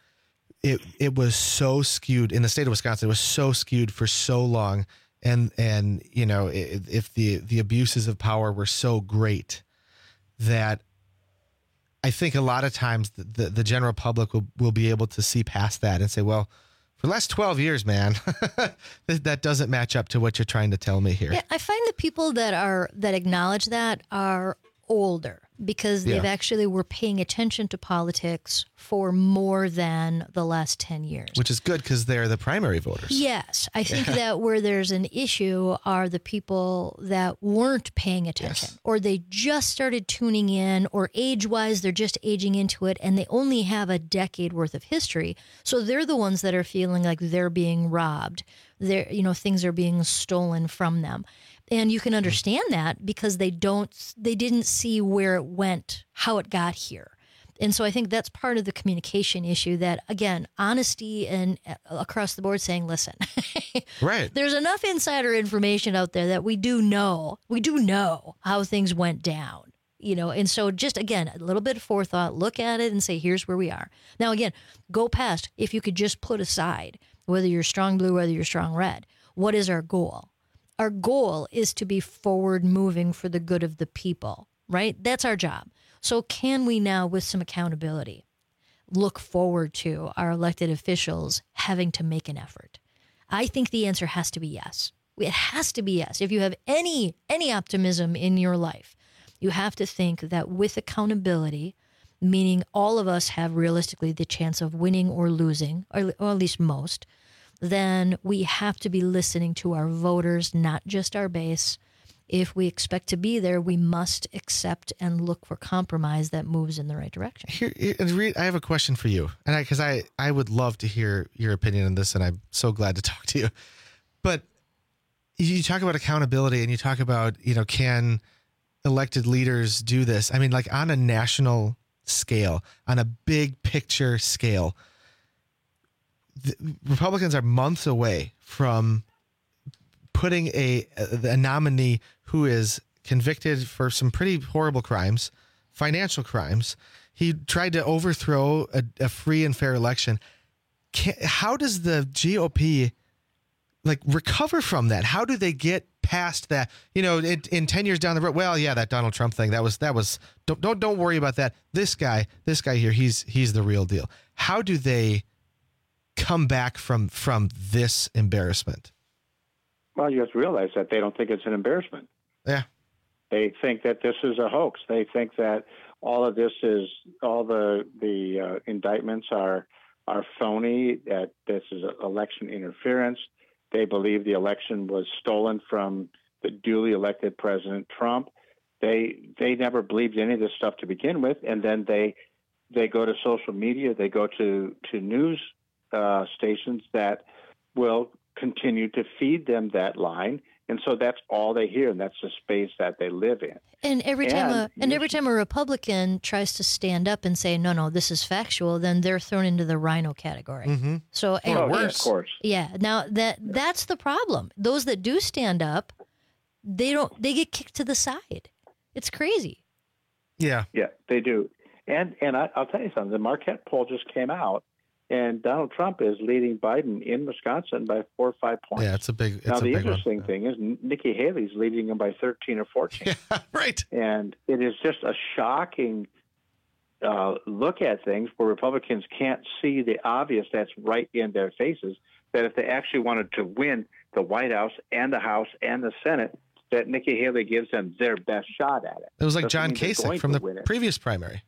it was so skewed in the state of Wisconsin. It was so skewed for so long, and you know, if the abuses of power were so great that I think a lot of times the general public will be able to see past that and say, well, for the last 12 years, man, that doesn't match up to what you're trying to tell me here.
Yeah, I find the people that acknowledge that are older because they've actually were paying attention to politics for more than the last 10 years.
Which is good because they're the primary voters.
Yes. I think that where there's an issue are the people that weren't paying attention or they just started tuning in, or age-wise, they're just aging into it and they only have a decade worth of history. So they're the ones that are feeling like they're being robbed. Things are being stolen from them. And you can understand that because they didn't see where it went, how it got here. And so I think that's part of the communication issue that, again, honesty and across the board saying, listen,
right.
There's enough insider information out there that we do know how things went down, and so just, again, a little bit of forethought, look at it and say, here's where we are. Now, again, go past, if you could just put aside whether you're strong blue, whether you're strong red, what is our goal? Our goal is to be forward moving for the good of the people, right? That's our job. So can we now, with some accountability, look forward to our elected officials having to make an effort? I think the answer has to be yes. It has to be yes. If you have any optimism in your life, you have to think that with accountability, meaning all of us have realistically the chance of winning or losing, or at least most, then we have to be listening to our voters, not just our base. If we expect to be there, we must accept and look for compromise that moves in the right direction.
Here, I have a question for you, and because I would love to hear your opinion on this, and I'm so glad to talk to you. But you talk about accountability, and you talk about, can elected leaders do this? I mean, like on a national scale, on a big picture scale, the Republicans are months away from putting a nominee who is convicted for some pretty horrible crimes, financial crimes. He tried to overthrow a free and fair election. How does the GOP recover from that? How do they get past that? In 10 years down the road, well, yeah, that Donald Trump thing, that was don't worry about that. This guy here, he's the real deal. How do they come back from this embarrassment?
Well, you have to realize that they don't think it's an embarrassment.
Yeah.
They think that this is a hoax. They think that all of this is, all the indictments are phony, that this is election interference. They believe the election was stolen from the duly elected President Trump. They never believed any of this stuff to begin with, and then they go to social media, they go to news stations that will continue to feed them that line, and so that's all they hear, and that's the space that they live in.
And every time a Republican tries to stand up and say, no, this is factual, then they're thrown into the rhino category.
Mm-hmm.
So,
of course.
Yeah. Now that's the problem. Those that do stand up, they get kicked to the side. It's crazy.
Yeah.
Yeah, they do. And I'll tell you something. The Marquette poll just came out, and Donald Trump is leading Biden in Wisconsin by 4 or 5 points.
Yeah, it's a big.
Now, the interesting thing is Nikki Haley's leading him by 13 or 14.
Yeah, right.
And it is just a shocking look at things where Republicans can't see the obvious that's right in their faces, that if they actually wanted to win the White House and the House and the Senate, that Nikki Haley gives them their best shot at it.
It was like John Kasich from the previous primary.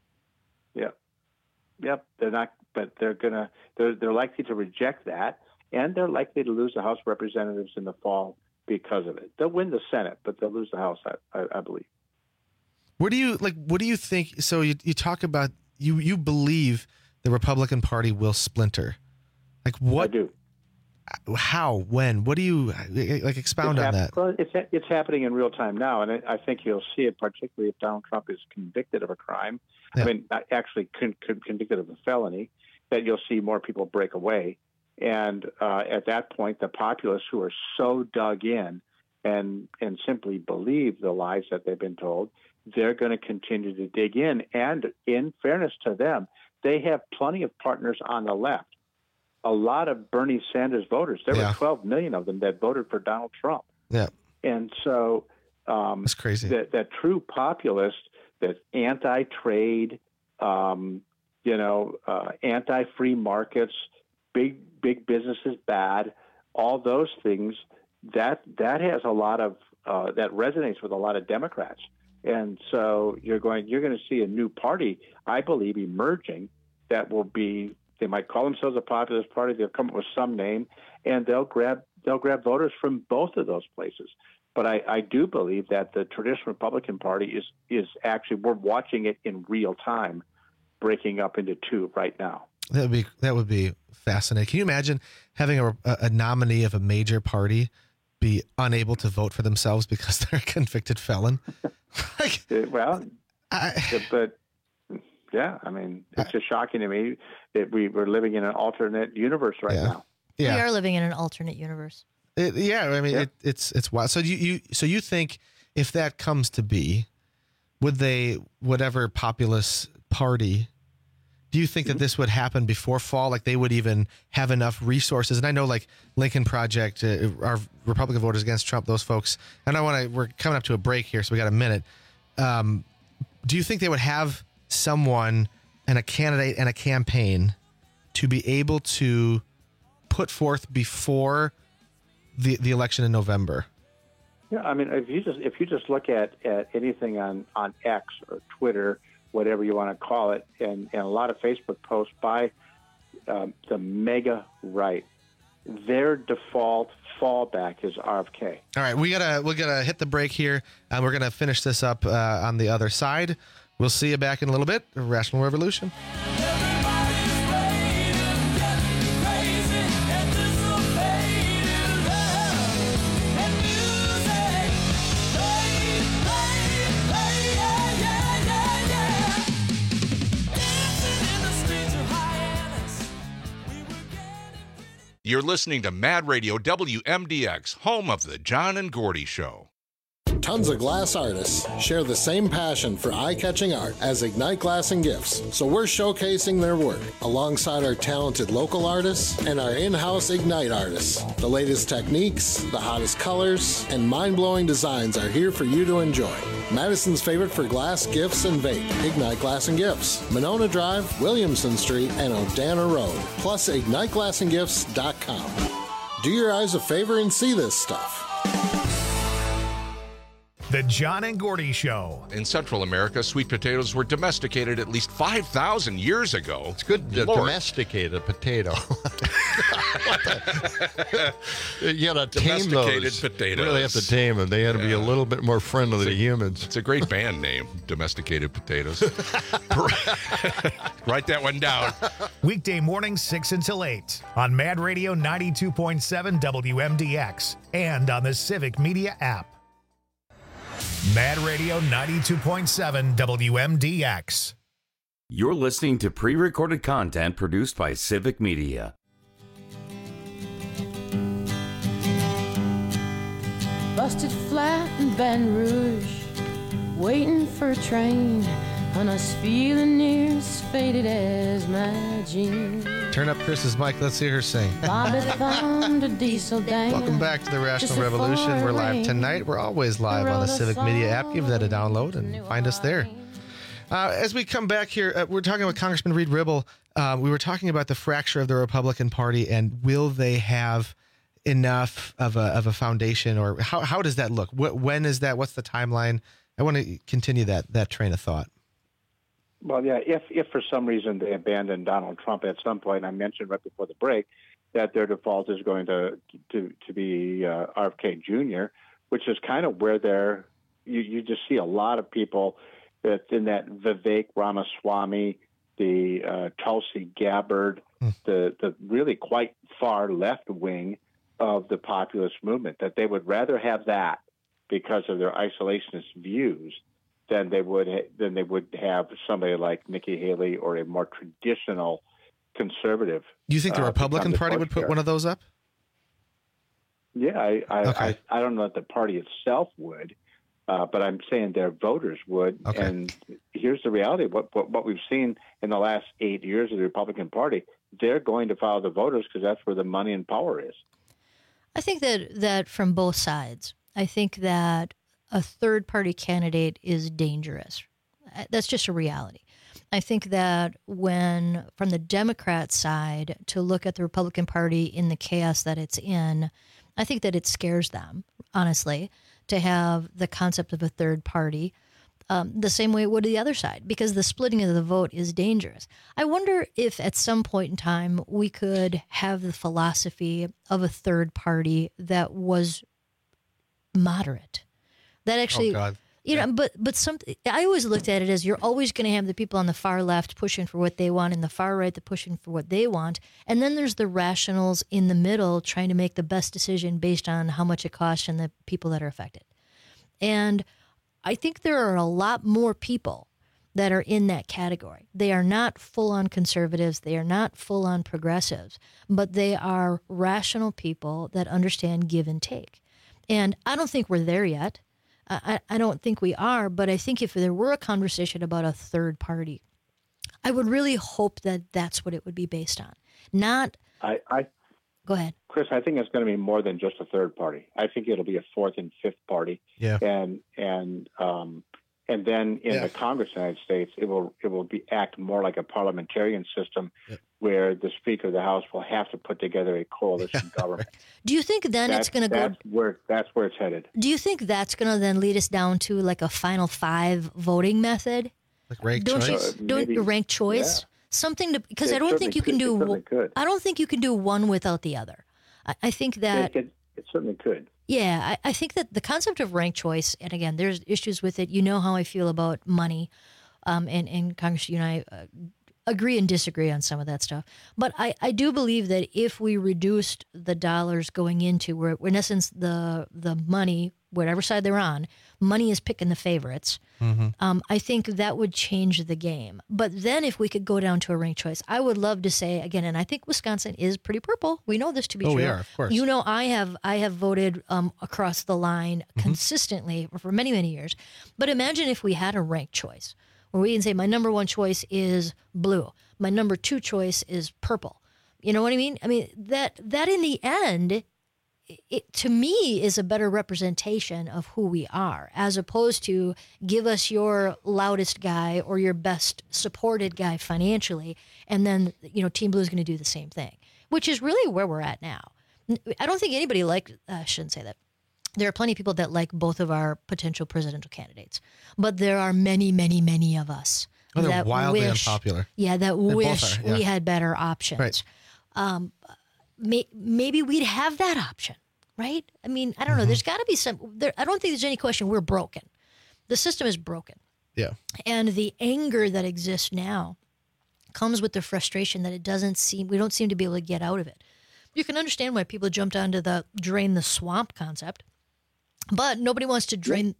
Yep. They're not, but they're likely to reject that, and they're likely to lose the House of Representatives in the fall because of it. They'll win the Senate, but they'll lose the House, I believe.
What do you think? So you talk about you believe the Republican Party will splinter. Like what?
I do.
How? When? What do you like? Expound on that.
Well, it's happening in real time now, and I think you'll see it, particularly if Donald Trump is convicted of a crime.
Yeah.
I mean, not actually convicted of a felony. That you'll see more people break away, and at that point, the populace who are so dug in and simply believe the lies that they've been told, they're going to continue to dig in. And in fairness to them, they have plenty of partners on the left. A lot of Bernie Sanders voters. There were 12 million of them that voted for Donald Trump.
Yeah.
And so
that's crazy.
That true populist, that anti-trade, anti-free markets, big business is bad, all those things, that has a lot of that resonates with a lot of Democrats. And so you're going to see a new party, I believe, emerging that will be. They might call themselves a populist party. They'll come up with some name, and they'll grab voters from both of those places. But I do believe that the traditional Republican Party is actually, we're watching it in real time, breaking up into two right now.
That would be fascinating. Can you imagine having a nominee of a major party be unable to vote for themselves because they're a convicted felon?
But. Yeah, I mean, it's just shocking to me that we're living in an alternate universe right now.
Yeah. We are living in an alternate universe.
It's wild. So you think if that comes to be, whatever populist party, do you think that this would happen before fall? Like they would even have enough resources? And I know like Lincoln Project, our Republican Voters Against Trump, those folks. And we're coming up to a break here, so we got a minute. Do you think they would have someone and a candidate and a campaign to be able to put forth before the election in November?
Yeah, I mean, if you just look at anything on X or Twitter, whatever you want to call it, and a lot of Facebook posts by the mega right, their default fallback is RFK.
All right, we're gonna hit the break here, and we're gonna finish this up on the other side. We'll see you back in a little bit. Rational Revolution.
You're listening to Mad Radio WMDX, home of the John and Gordy Show.
Tons of glass artists share the same passion for eye-catching art as Ignite Glass and Gifts, so we're showcasing their work alongside our talented local artists and our in-house Ignite artists. The latest techniques, the hottest colors, and mind-blowing designs are here for you to enjoy. Madison's favorite for glass, gifts, and vape, Ignite Glass and Gifts, Monona Drive, Williamson Street, and O'Dana Road, plus IgniteGlassandGifts.com. Do your eyes a favor and see this stuff.
The John and Gordy Show.
In Central America, sweet potatoes were domesticated at least 5,000 years ago.
It's good to domesticate a potato. You got to tame those.
Potatoes.
You really have to tame them. They had to be a little bit more friendly to humans.
It's a great band name, Domesticated Potatoes. Write that one down.
Weekday mornings 6 until 8 on Mad Radio 92.7 WMDX and on the Civic Media app. Mad Radio 92.7 WMDX.
You're listening to pre-recorded content produced by Civic Media.
Busted flat in Baton Rouge, waiting for a train, and I was feeling near as faded as my jeans.
Turn up Chris's mic. Let's hear her sing.
Welcome
back to the Rational Revolution. We're live tonight. We're always live on the Civic Media app. Give that a download and find us there. As we come back here, we're talking with Congressman Reed Ribble. We were talking about the fracture of the Republican Party and will they have enough of a foundation, or how does that look? When is that? What's the timeline? I want to continue that train of thought.
Well, yeah, if for some reason they abandon Donald Trump at some point, I mentioned right before the break that their default is going to be RFK Jr., which is kind of where you just see a lot of people that's in that Vivek Ramaswamy, the Tulsi Gabbard, the really quite far left wing of the populist movement, that they would rather have that because of their isolationist views than they would have somebody like Nikki Haley or a more traditional conservative.
Do you think the Republican Party would put one of those up?
Yeah, I don't know that the party itself would, but I'm saying their voters would. Okay. And here's the reality: what we've seen in the last 8 years of the Republican Party, they're going to follow the voters because that's where the money and power is.
I think that from both sides, I think that a third-party candidate is dangerous. That's just a reality. I think that when, from the Democrat side, to look at the Republican Party in the chaos that it's in, I think that it scares them, honestly, to have the concept of a third party the same way it would the other side, because the splitting of the vote is dangerous. I wonder if at some point in time we could have the philosophy of a third party that was moderate, that actually, but something, I always looked at it as you're always going to have the people on the far left pushing for what they want and the far right that pushing for what they want. And then there's the rationals in the middle trying to make the best decision based on how much it costs and the people that are affected. And I think there are a lot more people that are in that category. They are not full-on conservatives. They are not full-on progressives, but they are rational people that understand give and take. And I don't think we're there yet. I don't think we are, but I think if there were a conversation about a third party, I would really hope that that's what it would be based on. Not. Go ahead,
Chris. I think it's going to be more than just a third party. I think it'll be a fourth and fifth party.
Yeah.
And then in the Congress of the United States, it will act more like a parliamentarian system, where the Speaker of the House will have to put together a coalition government.
Do you think then it's going to go?
That's where it's headed.
Do you think that's going to then lead us down to like a final five voting method?
Like ranked choice?
Don't rank choice? Yeah. Something to, because I don't think you can do. I don't think you can do one without the other. I think that
it certainly could.
Yeah, I think that the concept of ranked choice, and again, there's issues with it. You know how I feel about money, and Congress, you and I agree and disagree on some of that stuff. But I do believe that if we reduced the dollars going into, where in essence the money, whatever side they're on, money is picking the favorites. Mm-hmm. I think that would change the game. But then if we could go down to a ranked choice, I would love to say again, and I think Wisconsin is pretty purple. We know this to be true.
We are, of course.
You know, I have voted across the line consistently for many, many years. But imagine if we had a ranked choice where we can say my number one choice is blue, my number two choice is purple. You know what I mean? I mean, that in the end, it, to me, is a better representation of who we are, as opposed to give us your loudest guy or your best supported guy financially, and then, you know, Team Blue is going to do the same thing, which is really where we're at now. I don't think anybody I shouldn't say that. There are plenty of people that like both of our potential presidential candidates, but there are many, many, many of us
that wildly unpopular.
Yeah, that wish we had better options. Right. Maybe we'd have that option, right? I mean, I don't know. There's got to be I don't think there's any question we're broken. The system is broken.
Yeah.
And the anger that exists now comes with the frustration that we don't seem to be able to get out of it. You can understand why people jumped onto the drain the swamp concept, but nobody wants to drain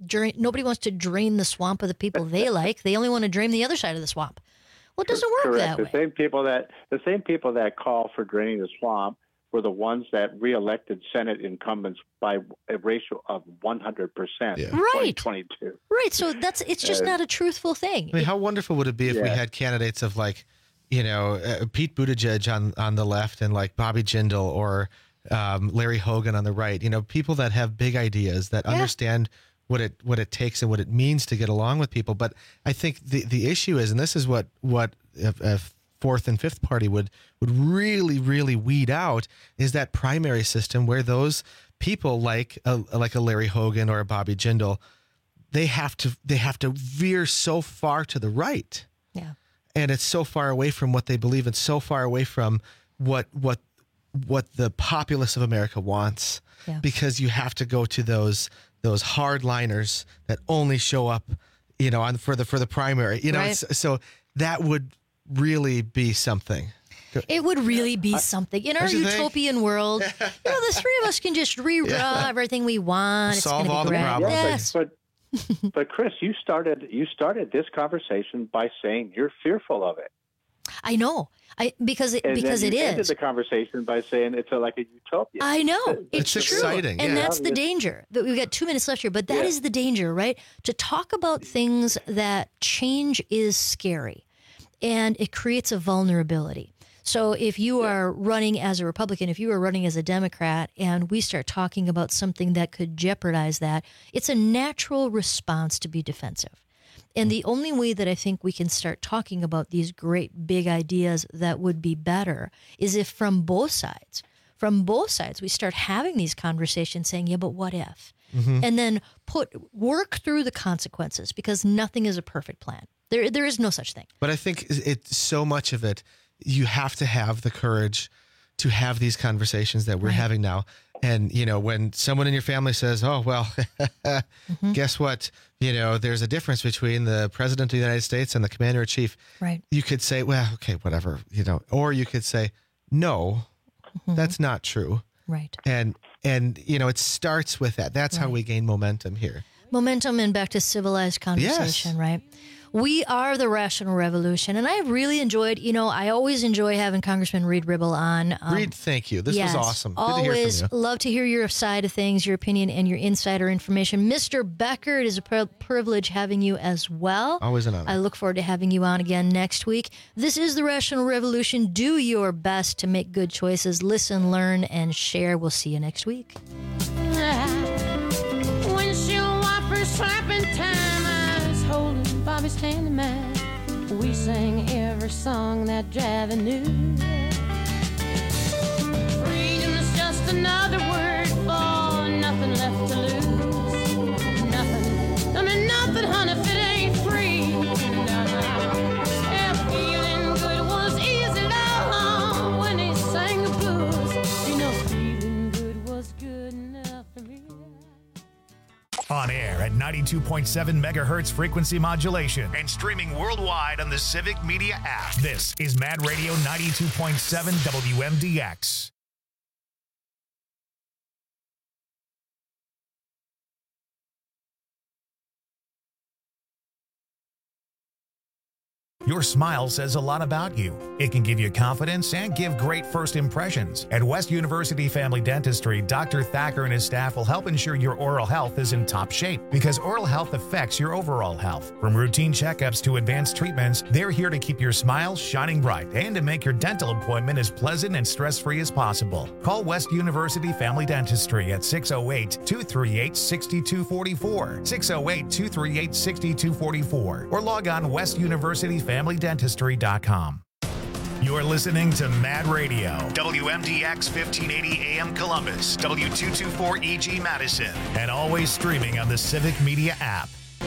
the swamp of the people they like. They only want to drain the other side of the swamp. Well, it doesn't work that way.
The same people that call for draining the swamp were the ones that reelected Senate incumbents by a ratio of 100% in 2022.
Right. So it's just not a truthful thing.
I mean, how wonderful would it be if we had candidates of like, you know, Pete Buttigieg on the left and like Bobby Jindal or Larry Hogan on the right, you know, people that have big ideas that understand what it takes and what it means to get along with people. But I think the issue is, and this is what a fourth and fifth party would really, really weed out, is that primary system where those people like a Larry Hogan or a Bobby Jindal, they have to veer so far to the right.
Yeah.
And it's so far away from what they believe and so far away from what the populace of America wants, because you have to go to those hardliners that only show up, you know, for the primary, you know. Right. So that would really be something.
It would really be something. In our utopian world, the three of us can just rewrite everything we want.
Solve
it's
all the problems.
Yes.
But Chris, you started this conversation by saying you're fearful of it.
I know. Because it
ended the conversation by saying it's like a utopia.
I know. It's true.
Exciting.
And that's the danger. We've got 2 minutes left here, but that is the danger, right? To talk about things that change is scary and it creates a vulnerability. So if you are running as a Republican, if you are running as a Democrat, and we start talking about something that could jeopardize that, it's a natural response to be defensive. And the only way that I think we can start talking about these great big ideas that would be better is if from both sides, we start having these conversations saying, yeah, but what if? Mm-hmm. And then work through the consequences, because nothing is a perfect plan. There is no such thing.
But I think it's so much of it, you have to have the courage to have these conversations that we're having now. And, when someone in your family says, oh, well, guess what? There's a difference between the president of the United States and the commander in chief.
Right.
You could say, well, okay, whatever, or you could say, no, that's not true.
Right.
And it starts with that. That's how we gain momentum here.
Momentum and back to civilized conversation, right? We are the Rational Revolution, and I really enjoyed, I always enjoy having Congressman Reed Ribble on.
Reed, thank you. This was awesome. Good
Always
to hear from you.
Love to hear your side of things, your opinion, and your insider information. Mr. Becker, it is a privilege having you as well.
Always an honor.
I look forward to having you on again next week. This is the Rational Revolution. Do your best to make good choices. Listen, learn, and share. We'll see you next week.
Windshield wipers slapping time, I was holding Bobby's hand in mine. We sang every song that Javi knew. Freedom is just another word for nothing left to lose. Nothing, I mean nothing, honey, if it ain't free. Yeah, feeling good was easy, love, when he sang the blues. Feeling good was good enough for me.
On air at 92.7 megahertz frequency modulation and streaming worldwide on the Civic Media app. This is Mad Radio 92.7 WMDX. Your smile says a lot about you. It can give you confidence and give great first impressions. At West University Family Dentistry, Dr. Thacker and his staff will help ensure your oral health is in top shape, because oral health affects your overall health. From routine checkups to advanced treatments, they're here to keep your smile shining bright and to make your dental appointment as pleasant and stress-free as possible. Call West University Family Dentistry at 608-238-6244, 608-238-6244, or log on westuniversityfamilydentistry.com. You're listening to Mad Radio, WMDX 1580 AM Columbus, W224EG Madison, and always streaming on the Civic Media app.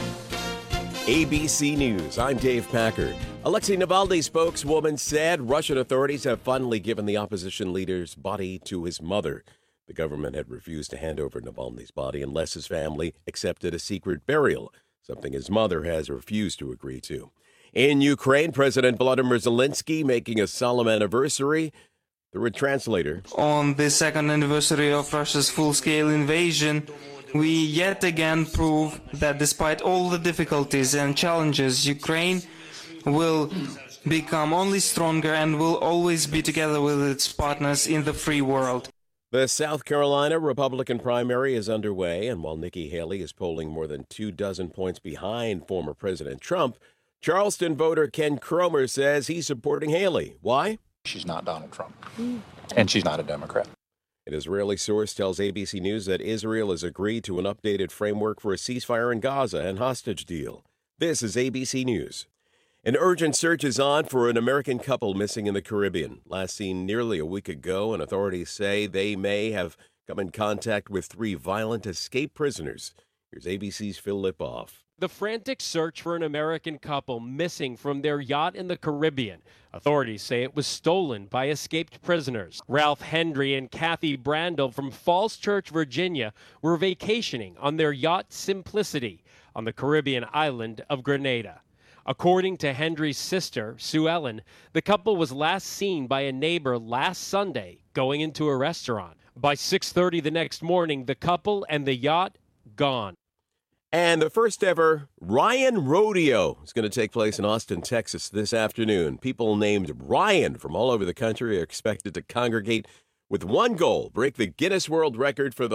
ABC News, I'm Dave Packard. Alexei Navalny's spokeswoman said Russian authorities have finally given the opposition leader's body to his mother. The government had refused to hand over Navalny's body unless his family accepted a secret burial, something his mother has refused to agree to. In Ukraine, President Volodymyr Zelensky making a solemn anniversary. The translator.
On the second anniversary of Russia's full-scale invasion, we yet again prove that despite all the difficulties and challenges, Ukraine will become only stronger and will always be together with its partners in the free world.
The South Carolina Republican primary is underway, and while Nikki Haley is polling more than 24 points behind former President Trump, Charleston voter Ken Cromer says he's supporting Haley. Why?
She's not Donald Trump, and she's not a Democrat.
An Israeli source tells ABC News that Israel has agreed to an updated framework for a ceasefire in Gaza and hostage deal. This is ABC News. An urgent search is on for an American couple missing in the Caribbean. Last seen nearly a week ago, and authorities say they may have come in contact with 3 violent escape prisoners. Here's ABC's Phil Lipoff.
The frantic search for an American couple missing from their yacht in the Caribbean. Authorities say it was stolen by escaped prisoners. Ralph Hendry and Kathy Brandel from Falls Church, Virginia, were vacationing on their yacht Simplicity on the Caribbean island of Grenada. According to Hendry's sister, Sue Ellen, the couple was last seen by a neighbor last Sunday going into a restaurant. By 6:30 the next morning, the couple and the yacht gone.
And the first ever Ryan Rodeo is going to take place in Austin, Texas this afternoon. People named Ryan from all over the country are expected to congregate with one goal: break the Guinness World Record for the